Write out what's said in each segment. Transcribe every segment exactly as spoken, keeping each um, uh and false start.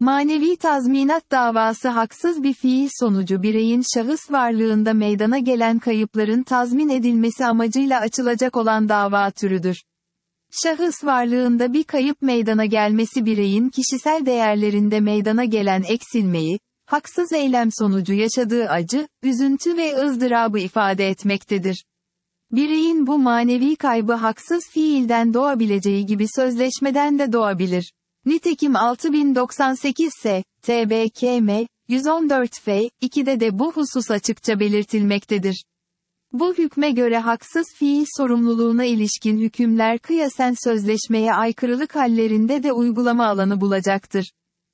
Manevi tazminat davası haksız bir fiil sonucu bireyin şahıs varlığında meydana gelen kayıpların tazmin edilmesi amacıyla açılacak olan dava türüdür. Şahıs varlığında bir kayıp meydana gelmesi bireyin kişisel değerlerinde meydana gelen eksilmeyi, haksız eylem sonucu yaşadığı acı, üzüntü ve ızdırabı ifade etmektedir. Bireyin bu manevi kaybı haksız fiilden doğabileceği gibi sözleşmeden de doğabilir. Nitekim altı bin doksan sekiz S, T B K M, yüz on dört F, iki'de de bu husus açıkça belirtilmektedir. Bu hükme göre haksız fiil sorumluluğuna ilişkin hükümler kıyasen sözleşmeye aykırılık hallerinde de uygulama alanı bulacaktır.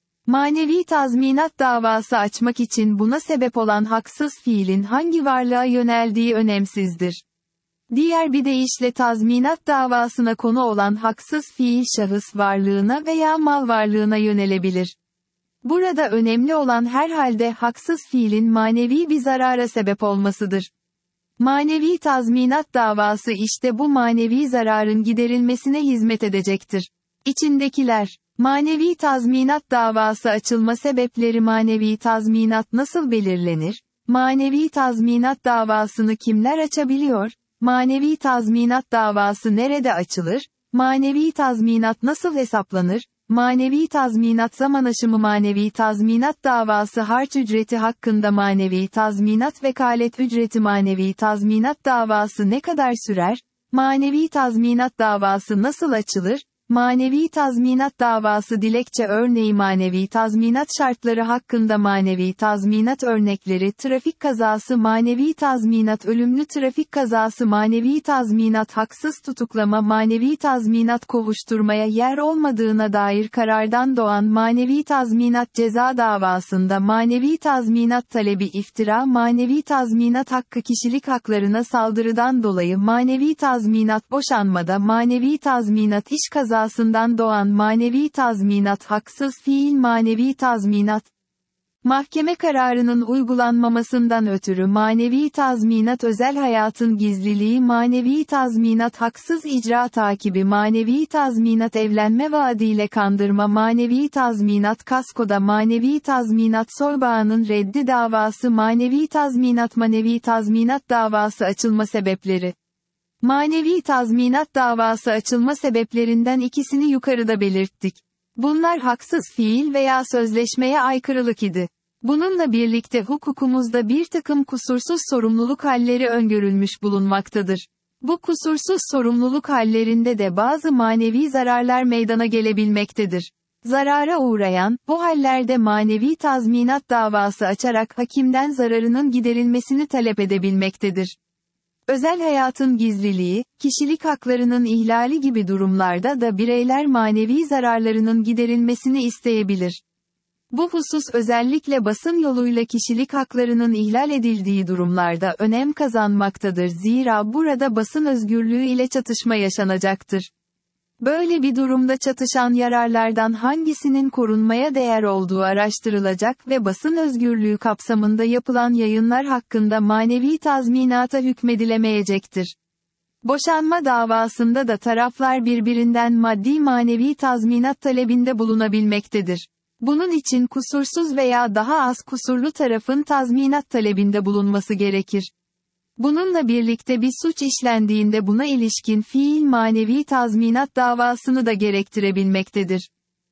Manevi tazminat davası açmak için buna sebep olan haksız fiilin hangi varlığa yöneldiği önemsizdir. Diğer bir deyişle tazminat davasına konu olan haksız fiil şahıs varlığına veya mal varlığına yönelebilir. Burada önemli olan herhalde haksız fiilin manevi bir zarara sebep olmasıdır. Manevi tazminat davası işte bu manevi zararın giderilmesine hizmet edecektir. İçindekiler, manevi tazminat davası açılma sebepleri manevi tazminat nasıl belirlenir? Manevi tazminat davasını kimler açabiliyor? Manevi tazminat davası nerede açılır? Manevi tazminat nasıl hesaplanır? Manevi tazminat zaman aşımı manevi tazminat davası harç ücreti hakkında manevi tazminat vekalet ücreti manevi tazminat davası ne kadar sürer? Manevi tazminat davası nasıl açılır? Manevi tazminat davası dilekçe örneği manevi tazminat şartları hakkında manevi tazminat örnekleri trafik kazası manevi tazminat ölümlü trafik kazası manevi tazminat haksız tutuklama manevi tazminat kovuşturmaya yer olmadığına dair karardan doğan manevi tazminat ceza davasında manevi tazminat talebi iftira manevi tazminat hakkı kişilik haklarına saldırıdan dolayı manevi tazminat boşanmada manevi tazminat iş kazası doğan manevi tazminat haksız fiil manevi tazminat. Mahkeme kararının uygulanmamasından ötürü manevi tazminat özel hayatın gizliliği manevi tazminat haksız icra takibi manevi tazminat evlenme vaadiyle kandırma manevi tazminat kaskoda manevi tazminat soybağının reddi davası manevi tazminat manevi tazminat davası açılma sebepleri. Manevi tazminat davası açılma sebeplerinden ikisini yukarıda belirttik. Bunlar haksız fiil veya sözleşmeye aykırılık idi. Bununla birlikte hukukumuzda bir takım kusursuz sorumluluk halleri öngörülmüş bulunmaktadır. Bu kusursuz sorumluluk hallerinde de bazı manevi zararlar meydana gelebilmektedir. Zarara uğrayan, bu hallerde manevi tazminat davası açarak hakimden zararının giderilmesini talep edebilmektedir. Özel hayatın gizliliği, kişilik haklarının ihlali gibi durumlarda da bireyler manevi zararlarının giderilmesini isteyebilir. Bu husus özellikle basın yoluyla kişilik haklarının ihlal edildiği durumlarda önem kazanmaktadır. Zira burada basın özgürlüğü ile çatışma yaşanacaktır. Böyle bir durumda çatışan yararlardan hangisinin korunmaya değer olduğu araştırılacak ve basın özgürlüğü kapsamında yapılan yayınlar hakkında manevi tazminata hükmedilemeyecektir. Boşanma davasında da taraflar birbirinden maddi manevi tazminat talebinde bulunabilmektedir. Bunun için kusursuz veya daha az kusurlu tarafın tazminat talebinde bulunması gerekir. Bununla birlikte bir suç işlendiğinde buna ilişkin fiil manevi tazminat davasını da gerektirebilmektedir.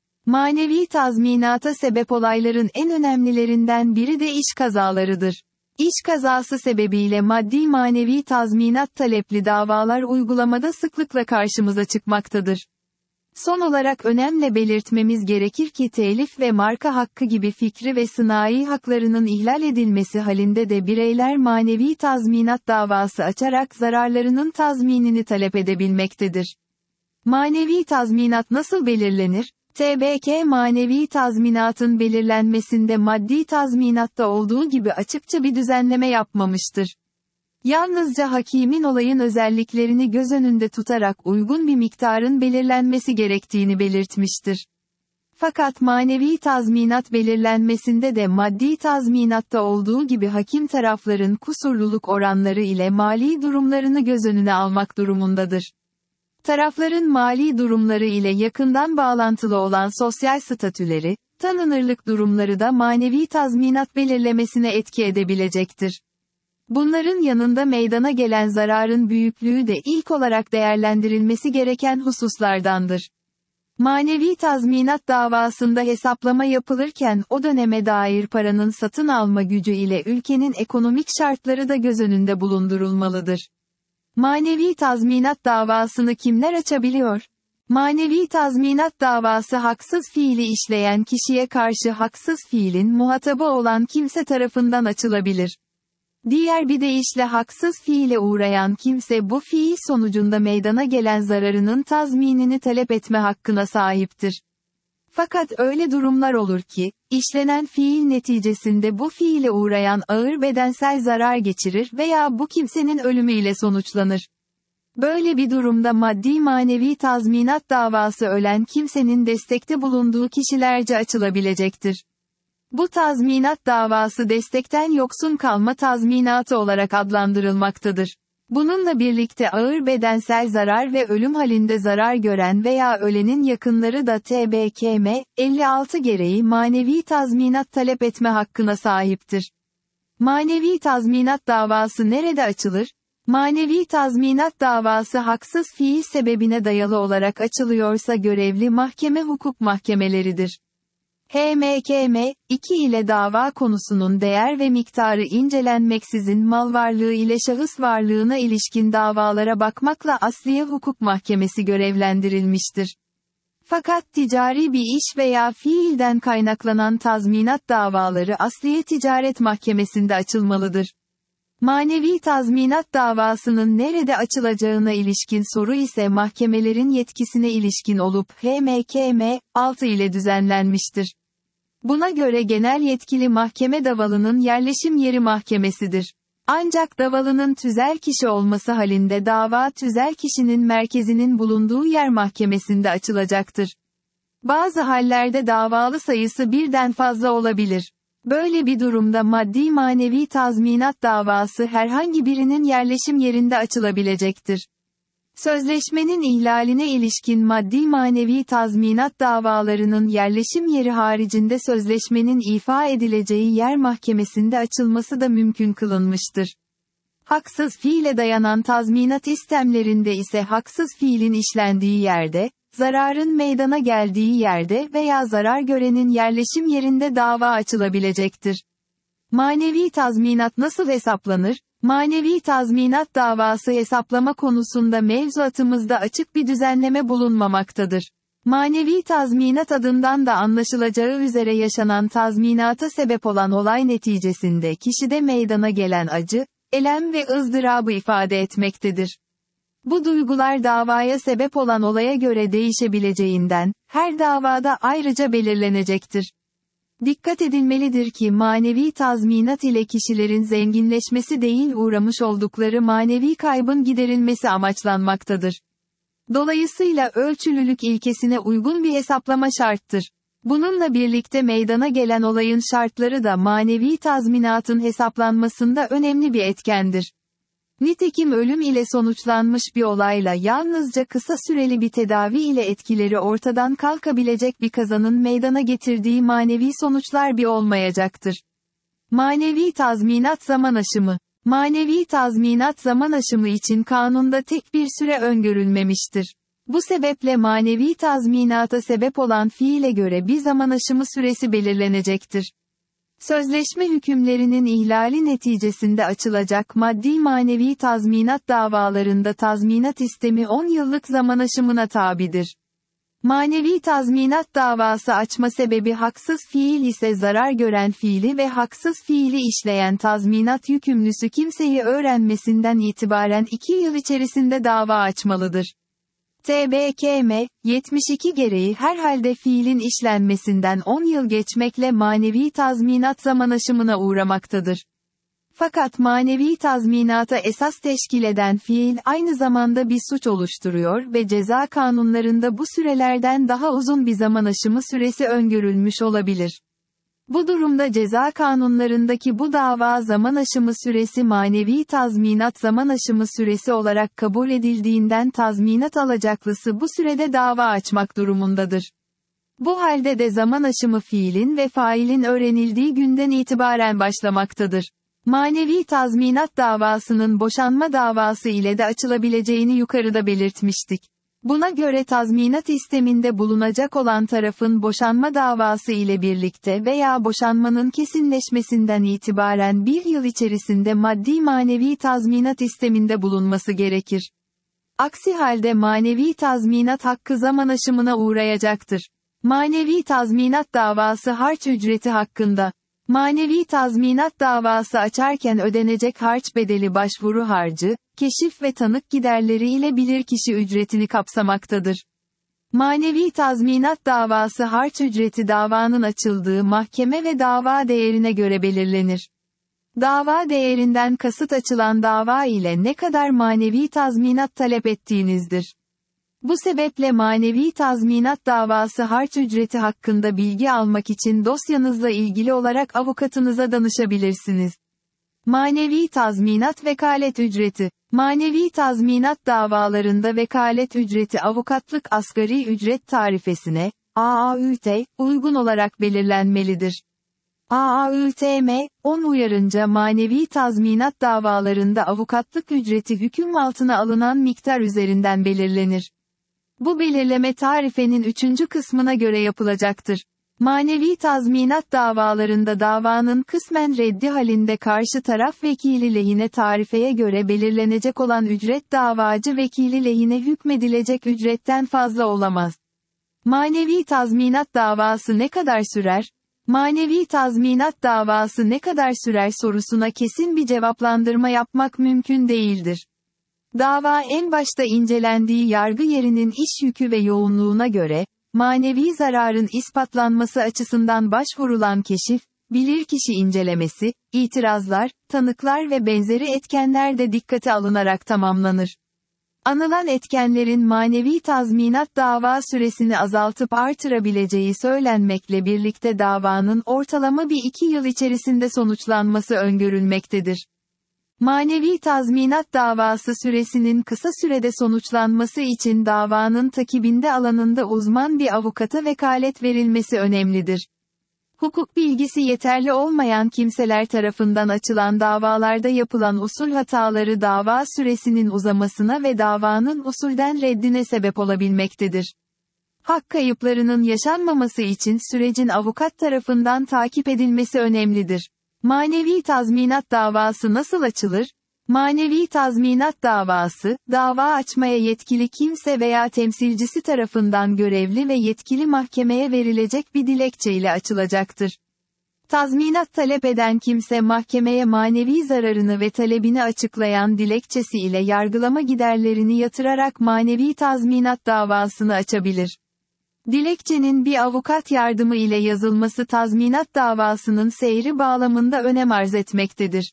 Manevi tazminata sebep olayların en önemlilerinden biri de iş kazalarıdır. İş kazası sebebiyle maddi manevi tazminat talepli davalar uygulamada sıklıkla karşımıza çıkmaktadır. Son olarak önemli belirtmemiz gerekir ki telif ve marka hakkı gibi fikri ve sınai haklarının ihlal edilmesi halinde de bireyler manevi tazminat davası açarak zararlarının tazminini talep edebilmektedir. Manevi tazminat nasıl belirlenir? T B K manevi tazminatın belirlenmesinde maddi tazminatta olduğu gibi açıkça bir düzenleme yapmamıştır. Yalnızca hakimin olayın özelliklerini göz önünde tutarak uygun bir miktarın belirlenmesi gerektiğini belirtmiştir. Fakat manevi tazminat belirlenmesinde de maddi tazminatta olduğu gibi hakim tarafların kusurluluk oranları ile mali durumlarını göz önüne almak durumundadır. Tarafların mali durumları ile yakından bağlantılı olan sosyal statüleri, Tanınırlık durumları da manevi tazminat belirlemesine etki edebilecektir. Bunların yanında meydana gelen zararın büyüklüğü de ilk olarak değerlendirilmesi gereken hususlardandır. Manevi tazminat davasında hesaplama yapılırken o döneme dair paranın satın alma gücü ile ülkenin ekonomik şartları da göz önünde bulundurulmalıdır. Manevi tazminat davasını kimler açabiliyor? Manevi tazminat davası haksız fiili işleyen kişiye karşı haksız fiilin muhatabı olan kimse tarafından açılabilir. Diğer bir deyişle haksız fiile uğrayan kimse bu fiil sonucunda meydana gelen zararının tazminini talep etme hakkına sahiptir. Fakat öyle durumlar olur ki, işlenen fiil neticesinde bu fiile uğrayan ağır bedensel zarar geçirir veya bu kimsenin ölümüyle sonuçlanır. Böyle bir durumda maddi manevi tazminat davası ölen kimsenin destekte bulunduğu kişilerce açılabilecektir. Bu tazminat davası destekten yoksun kalma tazminatı olarak adlandırılmaktadır. Bununla birlikte ağır bedensel zarar ve ölüm halinde zarar gören veya ölenin yakınları da T B K M elli altı gereği manevi tazminat talep etme hakkına sahiptir. Manevi tazminat davası nerede açılır? Manevi tazminat davası haksız fiil sebebine dayalı olarak açılıyorsa görevli mahkeme hukuk mahkemeleridir. H M K M iki ile dava konusunun değer ve miktarı incelenmeksizin mal varlığı ile şahıs varlığına ilişkin davalara bakmakla Asliye Hukuk Mahkemesi görevlendirilmiştir. Fakat ticari bir iş veya fiilden kaynaklanan tazminat davaları Asliye Ticaret Mahkemesi'nde açılmalıdır. Manevi tazminat davasının nerede açılacağına ilişkin soru ise mahkemelerin yetkisine ilişkin olup H M K M altı ile düzenlenmiştir. Buna göre genel yetkili mahkeme davalının yerleşim yeri mahkemesidir. Ancak davalının tüzel kişi olması halinde dava tüzel kişinin merkezinin bulunduğu yer mahkemesinde açılacaktır. Bazı hallerde davalı sayısı birden fazla olabilir. Böyle bir durumda maddi manevi tazminat davası herhangi birinin yerleşim yerinde açılabilecektir. Sözleşmenin ihlaline ilişkin maddi manevi tazminat davalarının yerleşim yeri haricinde sözleşmenin ifa edileceği yer mahkemesinde açılması da mümkün kılınmıştır. Haksız fiile dayanan tazminat istemlerinde ise haksız fiilin işlendiği yerde, zararın meydana geldiği yerde veya zarar görenin yerleşim yerinde dava açılabilecektir. Manevi tazminat nasıl hesaplanır? Manevi tazminat davası hesaplama konusunda mevzuatımızda açık bir düzenleme bulunmamaktadır. Manevi tazminat adından da anlaşılacağı üzere yaşanan tazminata sebep olan olay neticesinde kişide meydana gelen acı, elem ve ızdırabı ifade etmektedir. Bu duygular davaya sebep olan olaya göre değişebileceğinden, her davada ayrıca belirlenecektir. Dikkat edilmelidir ki manevi tazminat ile kişilerin zenginleşmesi değil uğramış oldukları manevi kaybın giderilmesi amaçlanmaktadır. Dolayısıyla ölçülülük ilkesine uygun bir hesaplama şarttır. Bununla birlikte meydana gelen olayın şartları da manevi tazminatın hesaplanmasında önemli bir etkendir. Nitekim ölüm ile sonuçlanmış bir olayla yalnızca kısa süreli bir tedavi ile etkileri ortadan kalkabilecek bir kazanın meydana getirdiği manevi sonuçlar bir olmayacaktır. Manevi tazminat zaman aşımı. Manevi tazminat zaman aşımı için kanunda tek bir süre öngörülmemiştir. Bu sebeple manevi tazminata sebep olan fiile göre bir zaman aşımı süresi belirlenecektir. Sözleşme hükümlerinin ihlali neticesinde açılacak maddi manevi tazminat davalarında tazminat istemi on yıllık zaman aşımına tabidir. Manevi tazminat davası açma sebebi haksız fiil ise zarar gören fiili ve haksız fiili işleyen tazminat yükümlüsü kimseyi öğrenmesinden itibaren iki yıl içerisinde dava açmalıdır. T B K M yetmiş iki gereği herhalde fiilin işlenmesinden on yıl geçmekle manevi tazminat zaman aşımına uğramaktadır. Fakat manevi tazminata esas teşkil eden fiil aynı zamanda bir suç oluşturuyor ve ceza kanunlarında bu sürelerden daha uzun bir zaman aşımı süresi öngörülmüş olabilir. Bu durumda ceza kanunlarındaki bu dava zaman aşımı süresi manevi tazminat zaman aşımı süresi olarak kabul edildiğinden tazminat alacaklısı bu sürede dava açmak durumundadır. Bu halde de zaman aşımı fiilin ve failin öğrenildiği günden itibaren başlamaktadır. Manevi tazminat davasının boşanma davası ile de açılabileceğini yukarıda belirtmiştik. Buna göre tazminat isteminde bulunacak olan tarafın boşanma davası ile birlikte veya boşanmanın kesinleşmesinden itibaren bir yıl içerisinde maddi manevi tazminat isteminde bulunması gerekir. Aksi halde manevi tazminat hakkı zaman aşımına uğrayacaktır. Manevi tazminat davası harç ücreti hakkında. Manevi tazminat davası açarken ödenecek harç bedeli başvuru harcı, keşif ve tanık giderleri ile bilirkişi ücretini kapsamaktadır. Manevi tazminat davası harç ücreti davanın açıldığı mahkeme ve dava değerine göre belirlenir. Dava değerinden kasıt açılan dava ile ne kadar manevi tazminat talep ettiğinizdir. Bu sebeple manevi tazminat davası harç ücreti hakkında bilgi almak için dosyanızla ilgili olarak avukatınıza danışabilirsiniz. Manevi tazminat vekalet ücreti. Manevi tazminat davalarında vekalet ücreti avukatlık asgari ücret tarifesine, A A Ü T, uygun olarak belirlenmelidir. A A Ü T M, on uyarınca manevi tazminat davalarında avukatlık ücreti hüküm altına alınan miktar üzerinden belirlenir. Bu belirleme tarifenin üçüncü kısmına göre yapılacaktır. Manevi tazminat davalarında davanın kısmen reddi halinde karşı taraf vekili lehine tarifeye göre belirlenecek olan ücret davacı vekili lehine hükmedilecek ücretten fazla olamaz. Manevi tazminat davası ne kadar sürer? Manevi tazminat davası ne kadar sürer sorusuna kesin bir cevaplandırma yapmak mümkün değildir. Dava en başta incelendiği yargı yerinin iş yükü ve yoğunluğuna göre, manevi zararın ispatlanması açısından başvurulan keşif, bilirkişi incelemesi, itirazlar, tanıklar ve benzeri etkenler de dikkate alınarak tamamlanır. Anılan etkenlerin manevi tazminat dava süresini azaltıp artırabileceği söylenmekle birlikte davanın ortalama bir iki yıl içerisinde sonuçlanması öngörülmektedir. Manevi tazminat davası süresinin kısa sürede sonuçlanması için davanın takibinde alanında uzman bir avukata vekalet verilmesi önemlidir. Hukuk bilgisi yeterli olmayan kimseler tarafından açılan davalarda yapılan usul hataları dava süresinin uzamasına ve davanın usulden reddine sebep olabilmektedir. Hak kayıplarının yaşanmaması için sürecin avukat tarafından takip edilmesi önemlidir. Manevi tazminat davası nasıl açılır? Manevi tazminat davası, dava açmaya yetkili kimse veya temsilcisi tarafından görevli ve yetkili mahkemeye verilecek bir dilekçe ile açılacaktır. Tazminat talep eden kimse mahkemeye manevi zararını ve talebini açıklayan dilekçesi ile yargılama giderlerini yatırarak manevi tazminat davasını açabilir. Dilekçenin bir avukat yardımı ile yazılması tazminat davasının seyri bağlamında önem arz etmektedir.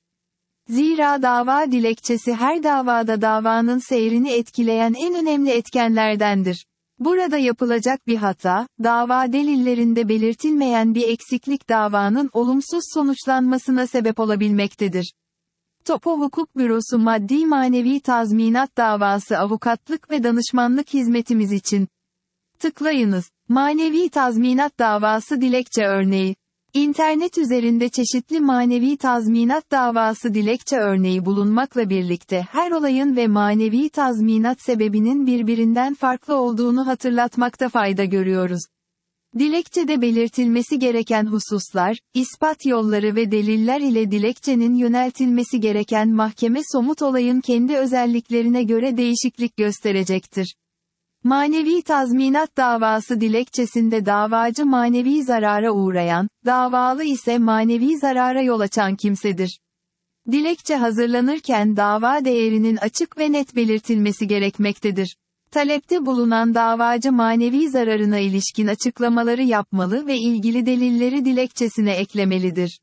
Zira dava dilekçesi her davada davanın seyrini etkileyen en önemli etkenlerdendir. Burada yapılacak bir hata, dava delillerinde belirtilmeyen bir eksiklik davanın olumsuz sonuçlanmasına sebep olabilmektedir. Topo Hukuk Bürosu Maddi Manevi Tazminat Davası Avukatlık ve Danışmanlık Hizmetimiz için tıklayınız. Manevi tazminat davası dilekçe örneği. İnternet üzerinde çeşitli manevi tazminat davası dilekçe örneği bulunmakla birlikte her olayın ve manevi tazminat sebebinin birbirinden farklı olduğunu hatırlatmakta fayda görüyoruz. Dilekçede belirtilmesi gereken hususlar, ispat yolları ve deliller ile dilekçenin yöneltilmesi gereken mahkeme somut olayın kendi özelliklerine göre değişiklik gösterecektir. Manevi tazminat davası dilekçesinde davacı manevi zarara uğrayan, davalı ise manevi zarara yol açan kimsedir. Dilekçe hazırlanırken dava değerinin açık ve net belirtilmesi gerekmektedir. Talepte bulunan davacı manevi zararına ilişkin açıklamaları yapmalı ve ilgili delilleri dilekçesine eklemelidir.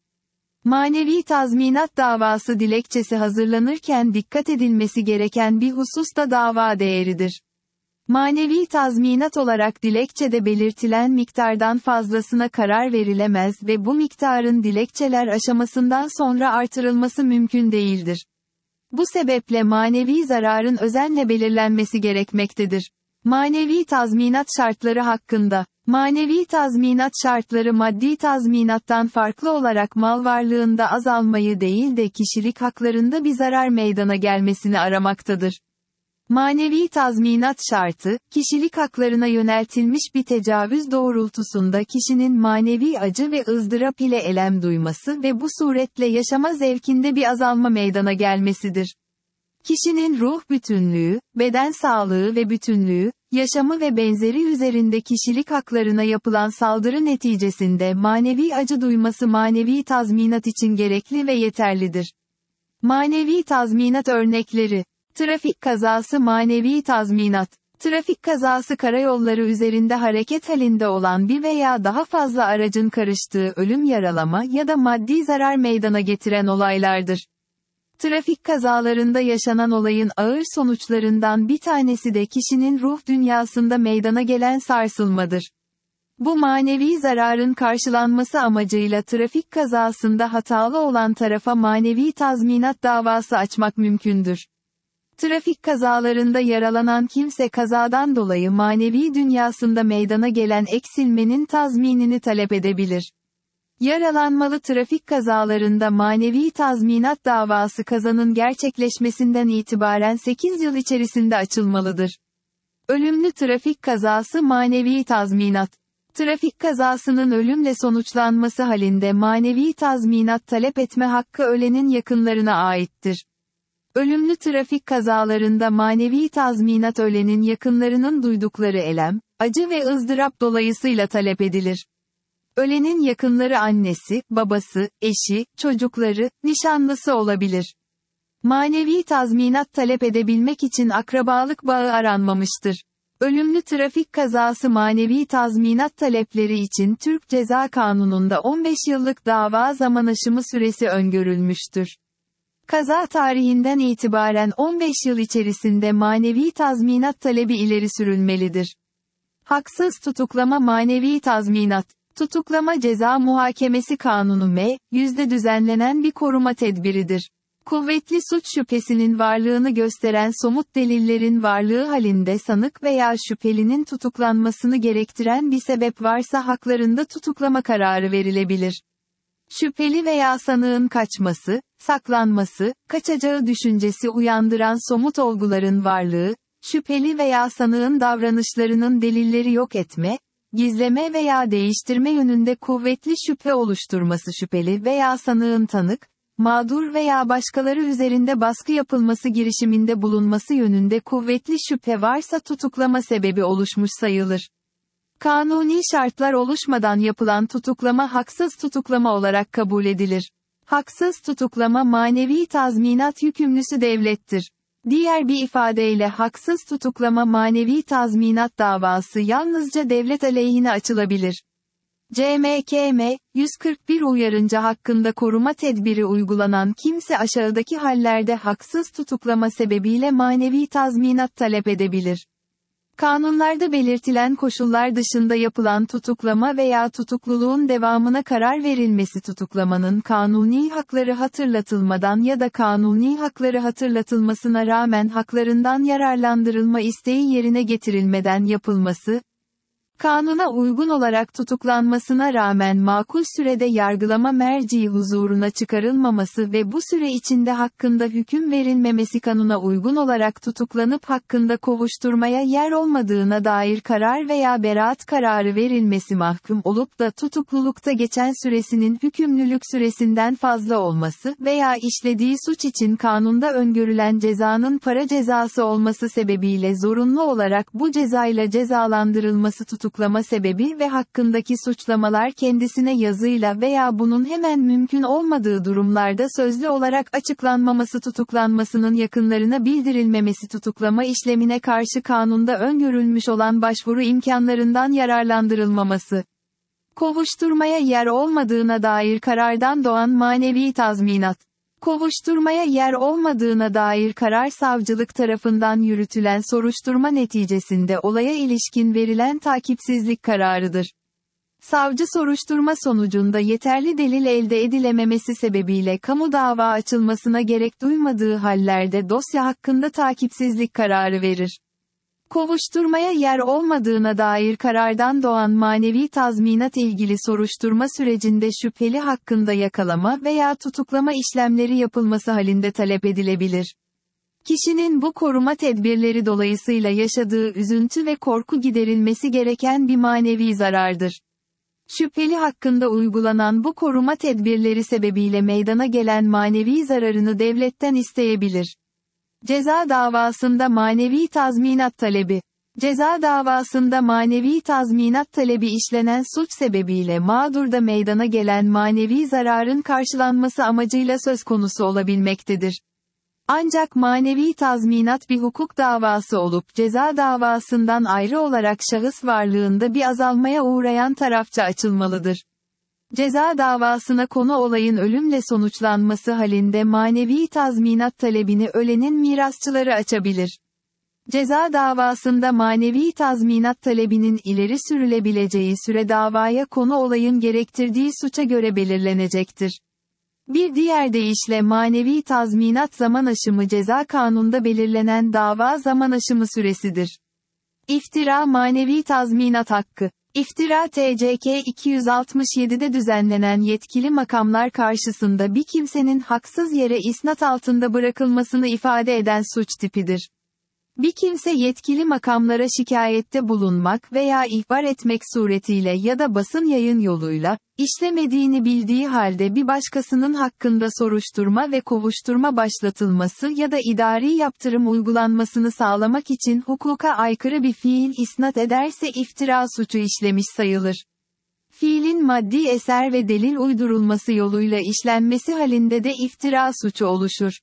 Manevi tazminat davası dilekçesi hazırlanırken dikkat edilmesi gereken bir husus da dava değeridir. Manevi tazminat olarak dilekçede belirtilen miktardan fazlasına karar verilemez ve bu miktarın dilekçeler aşamasından sonra artırılması mümkün değildir. Bu sebeple manevi zararın özenle belirlenmesi gerekmektedir. Manevi tazminat şartları hakkında Manevi tazminat şartları maddi tazminattan farklı olarak mal varlığında azalmayı değil de kişilik haklarında bir zarar meydana gelmesini aramaktadır. Manevi tazminat şartı, kişilik haklarına yöneltilmiş bir tecavüz doğrultusunda kişinin manevi acı ve ızdırap ile elem duyması ve bu suretle yaşama zevkinde bir azalma meydana gelmesidir. Kişinin ruh bütünlüğü, beden sağlığı ve bütünlüğü, yaşamı ve benzeri üzerinde kişilik haklarına yapılan saldırı neticesinde manevi acı duyması manevi tazminat için gerekli ve yeterlidir. Manevi tazminat örnekleri: trafik kazası manevi tazminat. Trafik kazası karayolları üzerinde hareket halinde olan bir veya daha fazla aracın karıştığı ölüm, yaralama ya da maddi zarar meydana getiren olaylardır. Trafik kazalarında yaşanan olayın ağır sonuçlarından bir tanesi de kişinin ruh dünyasında meydana gelen sarsılmadır. Bu manevi zararın karşılanması amacıyla trafik kazasında hatalı olan tarafa manevi tazminat davası açmak mümkündür. Trafik kazalarında yaralanan kimse kazadan dolayı manevi dünyasında meydana gelen eksilmenin tazminini talep edebilir. Yaralanmalı trafik kazalarında manevi tazminat davası kazanın gerçekleşmesinden itibaren sekiz yıl içerisinde açılmalıdır. Ölümlü trafik kazası manevi tazminat. Trafik kazasının ölümle sonuçlanması halinde manevi tazminat talep etme hakkı ölenin yakınlarına aittir. Ölümlü trafik kazalarında manevi tazminat ölenin yakınlarının duydukları elem, acı ve ızdırap dolayısıyla talep edilir. Ölenin yakınları annesi, babası, eşi, çocukları, nişanlısı olabilir. Manevi tazminat talep edebilmek için akrabalık bağı aranmamıştır. Ölümlü trafik kazası manevi tazminat talepleri için Türk Ceza Kanunu'nda on beş yıllık dava zaman aşımı süresi öngörülmüştür. Kaza tarihinden itibaren on beş yıl içerisinde manevi tazminat talebi ileri sürülmelidir. Haksız tutuklama manevi tazminat. Tutuklama ceza muhakemesi kanunu M yüzde düzenlenen bir koruma tedbiridir. Kuvvetli suç şüphesinin varlığını gösteren somut delillerin varlığı halinde sanık veya şüphelinin tutuklanmasını gerektiren bir sebep varsa haklarında tutuklama kararı verilebilir. Şüpheli veya sanığın kaçması, saklanması, kaçacağı düşüncesi uyandıran somut olguların varlığı, şüpheli veya sanığın davranışlarının delilleri yok etme, gizleme veya değiştirme yönünde kuvvetli şüphe oluşturması, şüpheli veya sanığın tanık, mağdur veya başkaları üzerinde baskı yapılması girişiminde bulunması yönünde kuvvetli şüphe varsa tutuklama sebebi oluşmuş sayılır. Kanuni şartlar oluşmadan yapılan tutuklama haksız tutuklama olarak kabul edilir. Haksız tutuklama manevi tazminat yükümlüsü devlettir. Diğer bir ifadeyle haksız tutuklama manevi tazminat davası yalnızca devlet aleyhine açılabilir. C M K M yüz kırk bir uyarınca hakkında koruma tedbiri uygulanan kimse aşağıdaki hallerde haksız tutuklama sebebiyle manevi tazminat talep edebilir. Kanunlarda belirtilen koşullar dışında yapılan tutuklama veya tutukluluğun devamına karar verilmesi, tutuklamanın kanuni hakları hatırlatılmadan ya da kanuni hakları hatırlatılmasına rağmen haklarından yararlandırılma isteği yerine getirilmeden yapılması, kanuna uygun olarak tutuklanmasına rağmen makul sürede yargılama merci huzuruna çıkarılmaması ve bu süre içinde hakkında hüküm verilmemesi, kanuna uygun olarak tutuklanıp hakkında kovuşturmaya yer olmadığına dair karar veya beraat kararı verilmesi, mahkum olup da tutuklulukta geçen süresinin hükümlülük süresinden fazla olması veya işlediği suç için kanunda öngörülen cezanın para cezası olması sebebiyle zorunlu olarak bu cezayla cezalandırılması, tutuklama sebebi ve hakkındaki suçlamalar kendisine yazıyla veya bunun hemen mümkün olmadığı durumlarda sözlü olarak açıklanmaması, tutuklanmasının yakınlarına bildirilmemesi, tutuklama işlemine karşı kanunda öngörülmüş olan başvuru imkanlarından yararlandırılmaması. Kovuşturmaya yer olmadığına dair karardan doğan manevi tazminat. Kovuşturmaya yer olmadığına dair karar savcılık tarafından yürütülen soruşturma neticesinde olaya ilişkin verilen takipsizlik kararıdır. Savcı soruşturma sonucunda yeterli delil elde edilememesi sebebiyle kamu dava açılmasına gerek duymadığı hallerde dosya hakkında takipsizlik kararı verir. Kovuşturmaya yer olmadığına dair karardan doğan manevi tazminat ilgili soruşturma sürecinde şüpheli hakkında yakalama veya tutuklama işlemleri yapılması halinde talep edilebilir. Kişinin bu koruma tedbirleri dolayısıyla yaşadığı üzüntü ve korku giderilmesi gereken bir manevi zarardır. Şüpheli hakkında uygulanan bu koruma tedbirleri sebebiyle meydana gelen manevi zararını devletten isteyebilir. Ceza davasında manevi tazminat talebi. Ceza davasında manevi tazminat talebi işlenen suç sebebiyle mağdurda meydana gelen manevi zararın karşılanması amacıyla söz konusu olabilmektedir. Ancak manevi tazminat bir hukuk davası olup ceza davasından ayrı olarak şahıs varlığında bir azalmaya uğrayan tarafça açılmalıdır. Ceza davasına konu olayın ölümle sonuçlanması halinde manevi tazminat talebini ölenin mirasçıları açabilir. Ceza davasında manevi tazminat talebinin ileri sürülebileceği süre davaya konu olayın gerektirdiği suça göre belirlenecektir. Bir diğer deyişle manevi tazminat zaman aşımı ceza kanununda belirlenen dava zaman aşımı süresidir. İftira manevi tazminat hakkı. İftira T C K iki yüz altmış yedi'de düzenlenen yetkili makamlar karşısında bir kimsenin haksız yere isnat altında bırakılmasını ifade eden suç tipidir. Bir kimse yetkili makamlara şikayette bulunmak veya ihbar etmek suretiyle ya da basın yayın yoluyla, işlemediğini bildiği halde bir başkasının hakkında soruşturma ve kovuşturma başlatılması ya da idari yaptırım uygulanmasını sağlamak için hukuka aykırı bir fiil isnat ederse iftira suçu işlemiş sayılır. Fiilin maddi eser ve delil uydurulması yoluyla işlenmesi halinde de iftira suçu oluşur.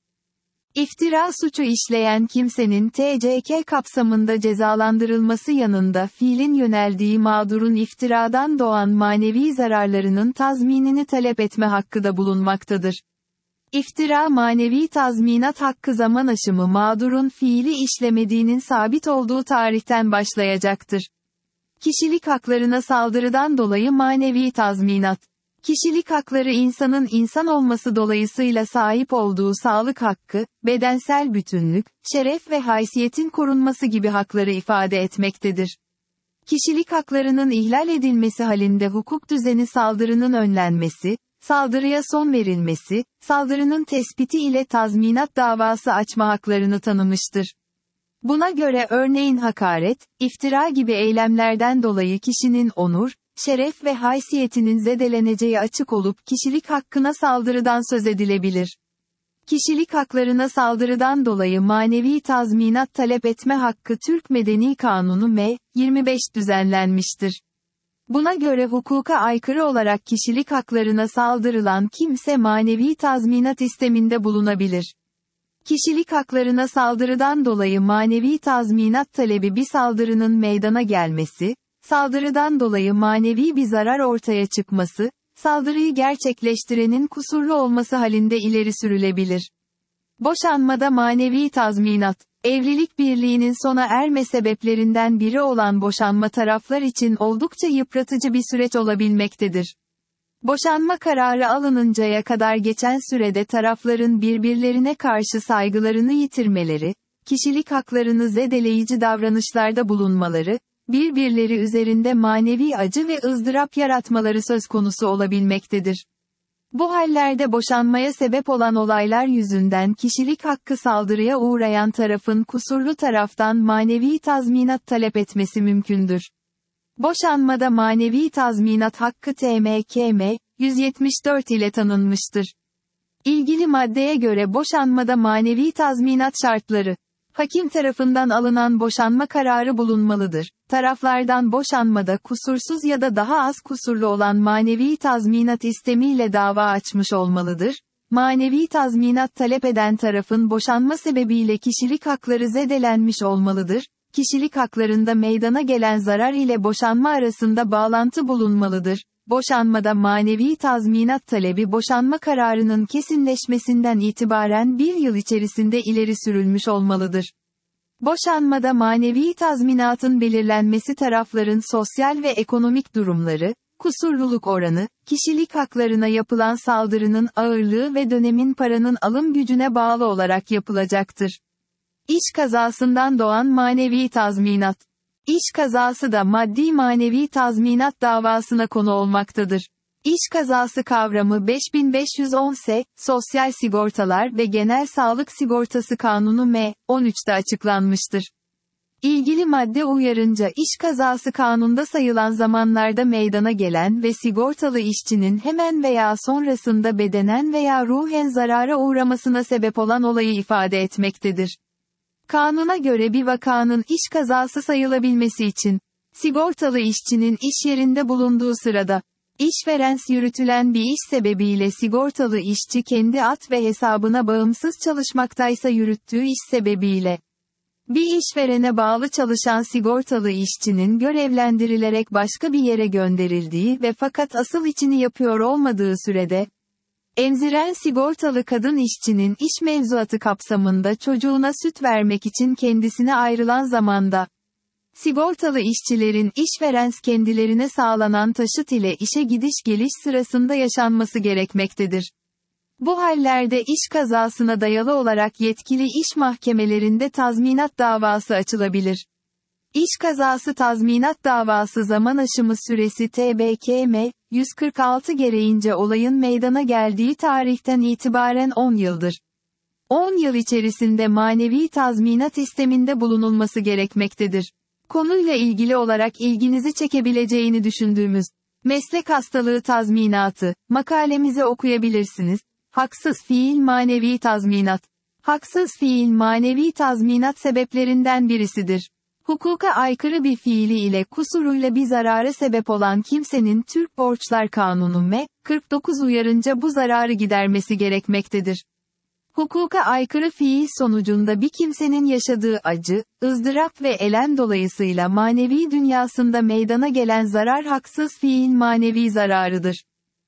İftira suçu işleyen kimsenin T C K kapsamında cezalandırılması yanında fiilin yöneldiği mağdurun iftiradan doğan manevi zararlarının tazminini talep etme hakkı da bulunmaktadır. İftira manevi tazminat hakkı zaman aşımı mağdurun fiili işlemediğinin sabit olduğu tarihten başlayacaktır. Kişilik haklarına saldırıdan dolayı manevi tazminat. Kişilik hakları insanın insan olması dolayısıyla sahip olduğu sağlık hakkı, bedensel bütünlük, şeref ve haysiyetin korunması gibi hakları ifade etmektedir. Kişilik haklarının ihlal edilmesi halinde hukuk düzeni saldırının önlenmesi, saldırıya son verilmesi, saldırının tespiti ile tazminat davası açma haklarını tanımıştır. Buna göre örneğin hakaret, iftira gibi eylemlerden dolayı kişinin onur, şeref ve haysiyetinin zedeleneceği açık olup kişilik hakkına saldırıdan söz edilebilir. Kişilik haklarına saldırıdan dolayı manevi tazminat talep etme hakkı Türk Medeni Kanunu M. yirmi beş düzenlenmiştir. Buna göre hukuka aykırı olarak kişilik haklarına saldırılan kimse manevi tazminat isteminde bulunabilir. Kişilik haklarına saldırıdan dolayı manevi tazminat talebi bir saldırının meydana gelmesi, saldırıdan dolayı manevi bir zarar ortaya çıkması, saldırıyı gerçekleştirenin kusurlu olması halinde ileri sürülebilir. Boşanmada manevi tazminat, evlilik birliğinin sona erme sebeplerinden biri olan boşanma taraflar için oldukça yıpratıcı bir süreç olabilmektedir. Boşanma kararı alınıncaya kadar geçen sürede tarafların birbirlerine karşı saygılarını yitirmeleri, kişilik haklarını zedeleyici davranışlarda bulunmaları, birbirleri üzerinde manevi acı ve ızdırap yaratmaları söz konusu olabilmektedir. Bu hallerde boşanmaya sebep olan olaylar yüzünden kişilik hakkı saldırıya uğrayan tarafın kusurlu taraftan manevi tazminat talep etmesi mümkündür. Boşanmada manevi tazminat hakkı T M K M yüz yetmiş dört ile tanınmıştır. İlgili maddeye göre boşanmada manevi tazminat şartları, hakim tarafından alınan boşanma kararı bulunmalıdır. Taraflardan boşanmada kusursuz ya da daha az kusurlu olan manevi tazminat istemiyle dava açmış olmalıdır. Manevi tazminat talep eden tarafın boşanma sebebiyle kişilik hakları zedelenmiş olmalıdır. Kişilik haklarında meydana gelen zarar ile boşanma arasında bağlantı bulunmalıdır. Boşanmada manevi tazminat talebi boşanma kararının kesinleşmesinden itibaren bir yıl içerisinde ileri sürülmüş olmalıdır. Boşanmada manevi tazminatın belirlenmesi tarafların sosyal ve ekonomik durumları, kusurluluk oranı, kişilik haklarına yapılan saldırının ağırlığı ve dönemin paranın alım gücüne bağlı olarak yapılacaktır. İş kazasından doğan manevi tazminat. İş kazası da maddi manevi tazminat davasına konu olmaktadır. İş kazası kavramı beş bin beş yüz on S, Sosyal Sigortalar ve Genel Sağlık Sigortası Kanunu M on üç'te açıklanmıştır. İlgili madde uyarınca iş kazası kanunda sayılan zamanlarda meydana gelen ve sigortalı işçinin hemen veya sonrasında bedenen veya ruhen zarara uğramasına sebep olan olayı ifade etmektedir. Kanuna göre bir vakanın iş kazası sayılabilmesi için, sigortalı işçinin iş yerinde bulunduğu sırada, işveren yürütülen bir iş sebebiyle sigortalı işçi kendi at ve hesabına bağımsız çalışmaktaysa yürüttüğü iş sebebiyle, bir işverene bağlı çalışan sigortalı işçinin görevlendirilerek başka bir yere gönderildiği ve fakat asıl içini yapıyor olmadığı sürede, emziren sigortalı kadın işçinin iş mevzuatı kapsamında çocuğuna süt vermek için kendisine ayrılan zamanda, sigortalı işçilerin işveren kendilerine sağlanan taşıt ile işe gidiş geliş sırasında yaşanması gerekmektedir. Bu hallerde iş kazasına dayalı olarak yetkili iş mahkemelerinde tazminat davası açılabilir. İş kazası tazminat davası zaman aşımı süresi T B K M yüz kırk altı gereğince olayın meydana geldiği tarihten itibaren on yıldır. on yıl içerisinde manevi tazminat isteminde bulunulması gerekmektedir. Konuyla ilgili olarak ilginizi çekebileceğini düşündüğümüz meslek hastalığı tazminatı makalemizi okuyabilirsiniz. Haksız fiil manevi tazminat. Haksız fiil manevi tazminat sebeplerinden birisidir. Hukuka aykırı bir fiili ile kusuruyla bir zarara sebep olan kimsenin Türk Borçlar Kanunu M kırk dokuz uyarınca bu zararı gidermesi gerekmektedir. Hukuka aykırı fiil sonucunda bir kimsenin yaşadığı acı, ızdırap ve elem dolayısıyla manevi dünyasında meydana gelen zarar haksız fiil manevi zararıdır.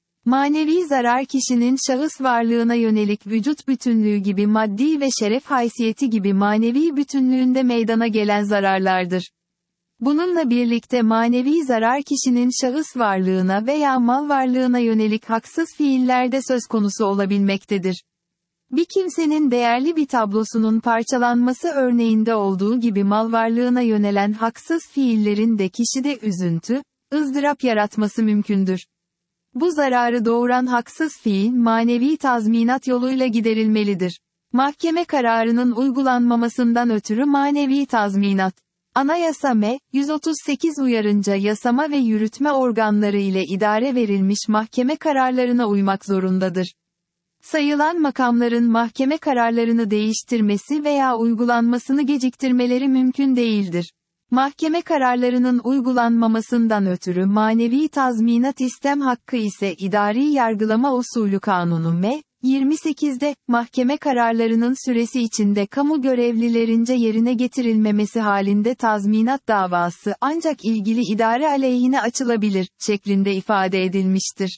Manevi zarar kişinin şahıs varlığına yönelik vücut bütünlüğü gibi maddi ve şeref haysiyeti gibi manevi bütünlüğünde meydana gelen zararlardır. Bununla birlikte manevi zarar kişinin şahıs varlığına veya mal varlığına yönelik haksız fiillerde söz konusu olabilmektedir. Bir kimsenin değerli bir tablosunun parçalanması örneğinde olduğu gibi mal varlığına yönelen haksız fiillerin de kişide üzüntü, ızdırap yaratması mümkündür. Bu zararı doğuran haksız fiil manevi tazminat yoluyla giderilmelidir. Mahkeme kararının uygulanmamasından ötürü manevi tazminat. Anayasa M yüz otuz sekiz uyarınca yasama ve yürütme organları ile idare verilmiş mahkeme kararlarına uymak zorundadır. Sayılan makamların mahkeme kararlarını değiştirmesi veya uygulanmasını geciktirmeleri mümkün değildir. Mahkeme kararlarının uygulanmamasından ötürü manevi tazminat istem hakkı ise idari yargılama usulü kanunu M yirmi sekiz'de, mahkeme kararlarının süresi içinde kamu görevlilerince yerine getirilmemesi halinde tazminat davası ancak ilgili idare aleyhine açılabilir, şeklinde ifade edilmiştir.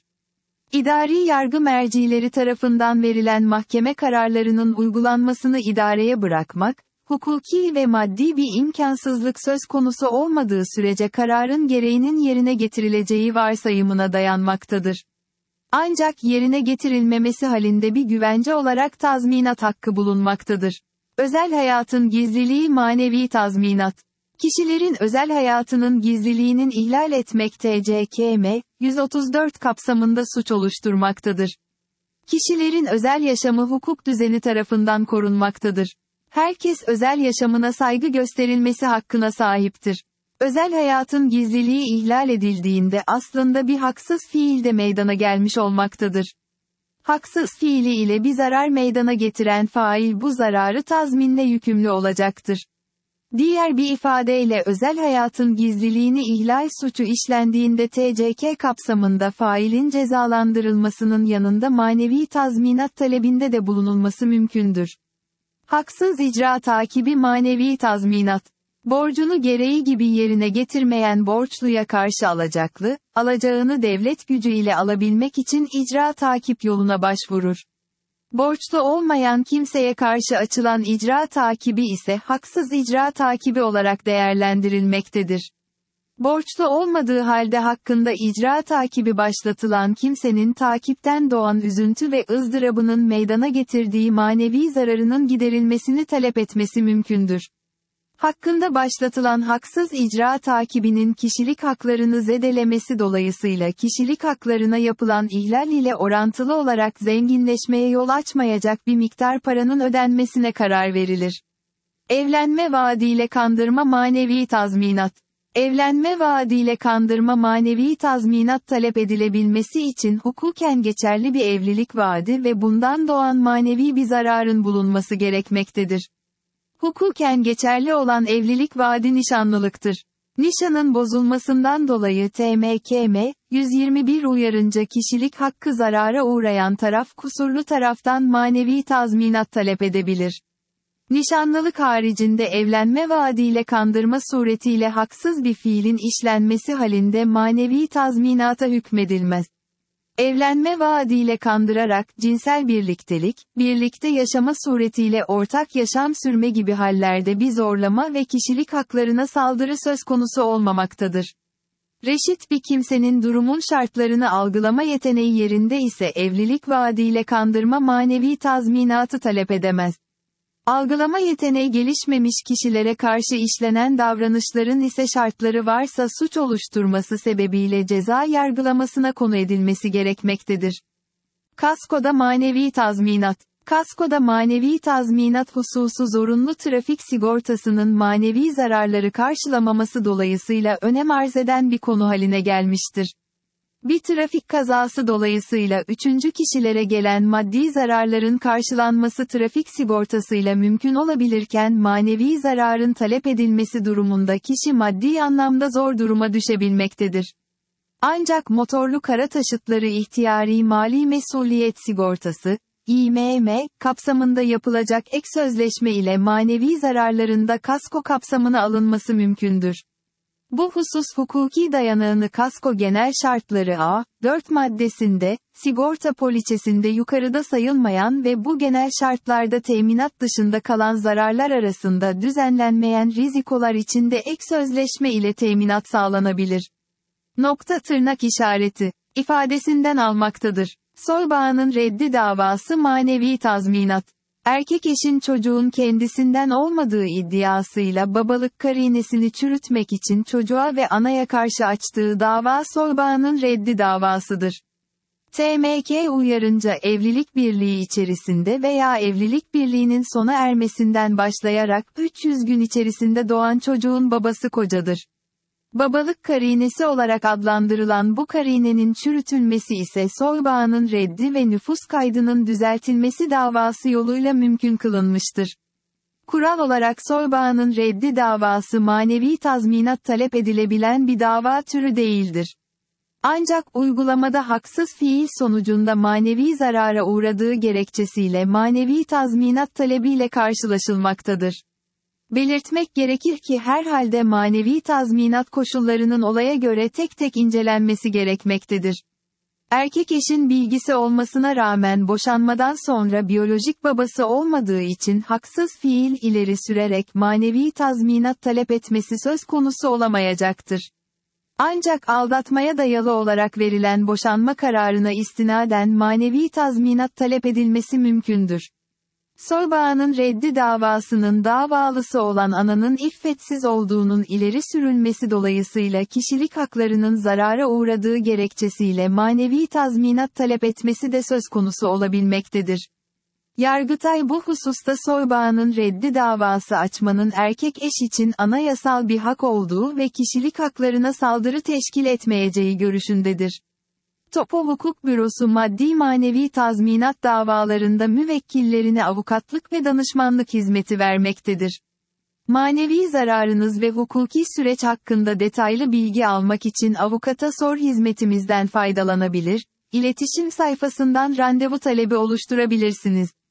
İdari yargı mercileri tarafından verilen mahkeme kararlarının uygulanmasını idareye bırakmak, hukuki ve maddi bir imkansızlık söz konusu olmadığı sürece kararın gereğinin yerine getirileceği varsayımına dayanmaktadır. Ancak yerine getirilmemesi halinde bir güvence olarak tazminat hakkı bulunmaktadır. Özel hayatın gizliliği manevi tazminat. Kişilerin özel hayatının gizliliğinin ihlal etmek T C K M yüz otuz dört kapsamında suç oluşturmaktadır. Kişilerin özel yaşamı hukuk düzeni tarafından korunmaktadır. Herkes özel yaşamına saygı gösterilmesi hakkına sahiptir. Özel hayatın gizliliği ihlal edildiğinde aslında bir haksız fiil de meydana gelmiş olmaktadır. Haksız fiili ile bir zarar meydana getiren fail bu zararı tazminle yükümlü olacaktır. Diğer bir ifadeyle özel hayatın gizliliğini ihlal suçu işlendiğinde T C K kapsamında failin cezalandırılmasının yanında manevi tazminat talebinde de bulunulması mümkündür. Haksız icra takibi manevi tazminat. Borcunu gereği gibi yerine getirmeyen borçluya karşı alacaklı, alacağını devlet gücü ile alabilmek için icra takip yoluna başvurur. Borçlu olmayan kimseye karşı açılan icra takibi ise haksız icra takibi olarak değerlendirilmektedir. Borçlu olmadığı halde hakkında icra takibi başlatılan kimsenin takipten doğan üzüntü ve ızdırabının meydana getirdiği manevi zararının giderilmesini talep etmesi mümkündür. Hakkında başlatılan haksız icra takibinin kişilik haklarını zedelemesi dolayısıyla kişilik haklarına yapılan ihlal ile orantılı olarak zenginleşmeye yol açmayacak bir miktar paranın ödenmesine karar verilir. Evlenme vaadiyle kandırma manevi tazminat. Evlenme vaadiyle kandırma manevi tazminat talep edilebilmesi için hukuken geçerli bir evlilik vaadi ve bundan doğan manevi bir zararın bulunması gerekmektedir. Hukuken geçerli olan evlilik vaadi nişanlılıktır. Nişanın bozulmasından dolayı T M K M, yüz yirmi bir uyarınca kişilik hakkı zarara uğrayan taraf kusurlu taraftan manevi tazminat talep edebilir. Nişanlılık haricinde evlenme vaadiyle kandırma suretiyle haksız bir fiilin işlenmesi halinde manevi tazminata hükmedilmez. Evlenme vaadiyle kandırarak cinsel birliktelik, birlikte yaşama suretiyle ortak yaşam sürme gibi hallerde bir zorlama ve kişilik haklarına saldırı söz konusu olmamaktadır. Reşit bir kimsenin durumun şartlarını algılama yeteneği yerinde ise evlilik vaadiyle kandırma manevi tazminatı talep edemez. Algılama yeteneği gelişmemiş kişilere karşı işlenen davranışların ise şartları varsa suç oluşturması sebebiyle ceza yargılamasına konu edilmesi gerekmektedir. Kaskoda manevi tazminat. Kaskoda manevi tazminat hususu zorunlu trafik sigortasının manevi zararları karşılamaması dolayısıyla önem arz eden bir konu haline gelmiştir. Bir trafik kazası dolayısıyla üçüncü kişilere gelen maddi zararların karşılanması trafik sigortasıyla mümkün olabilirken manevi zararın talep edilmesi durumunda kişi maddi anlamda zor duruma düşebilmektedir. Ancak motorlu kara taşıtları ihtiyari mali mesuliyet sigortası, İ M M, kapsamında yapılacak ek sözleşme ile manevi zararlarında kasko kapsamına alınması mümkündür. Bu husus hukuki dayanağını kasko genel şartları A, dört maddesinde, sigorta poliçesinde yukarıda sayılmayan ve bu genel şartlarda teminat dışında kalan zararlar arasında düzenlenmeyen rizikolar içinde ek sözleşme ile teminat sağlanabilir. Nokta tırnak işareti, ifadesinden almaktadır. Soybağının reddi davası manevi tazminat. Erkek eşin çocuğun kendisinden olmadığı iddiasıyla babalık karinesini çürütmek için çocuğa ve anaya karşı açtığı dava soybağının reddi davasıdır. T M K uyarınca evlilik birliği içerisinde veya evlilik birliğinin sona ermesinden başlayarak üç yüz gün içerisinde doğan çocuğun babası kocadır. Babalık karinesi olarak adlandırılan bu karinenin çürütülmesi ise soybağının reddi ve nüfus kaydının düzeltilmesi davası yoluyla mümkün kılınmıştır. Kural olarak soybağının reddi davası manevi tazminat talep edilebilen bir dava türü değildir. Ancak uygulamada haksız fiil sonucunda manevi zarara uğradığı gerekçesiyle manevi tazminat talebiyle karşılaşılmaktadır. Belirtmek gerekir ki herhalde manevi tazminat koşullarının olaya göre tek tek incelenmesi gerekmektedir. Erkek eşin bilgisi olmasına rağmen boşanmadan sonra biyolojik babası olmadığı için haksız fiil ileri sürerek manevi tazminat talep etmesi söz konusu olamayacaktır. Ancak aldatmaya dayalı olarak verilen boşanma kararına istinaden manevi tazminat talep edilmesi mümkündür. Soybağının reddi davasının davalısı olan ananın iffetsiz olduğunun ileri sürülmesi dolayısıyla kişilik haklarının zarara uğradığı gerekçesiyle manevi tazminat talep etmesi de söz konusu olabilmektedir. Yargıtay bu hususta soybağının reddi davası açmanın erkek eş için anayasal bir hak olduğu ve kişilik haklarına saldırı teşkil etmeyeceği görüşündedir. Topo Hukuk Bürosu maddi manevi tazminat davalarında müvekkillerine avukatlık ve danışmanlık hizmeti vermektedir. Manevi zararınız ve hukuki süreç hakkında detaylı bilgi almak için Avukata Sor hizmetimizden faydalanabilir, iletişim sayfasından randevu talebi oluşturabilirsiniz.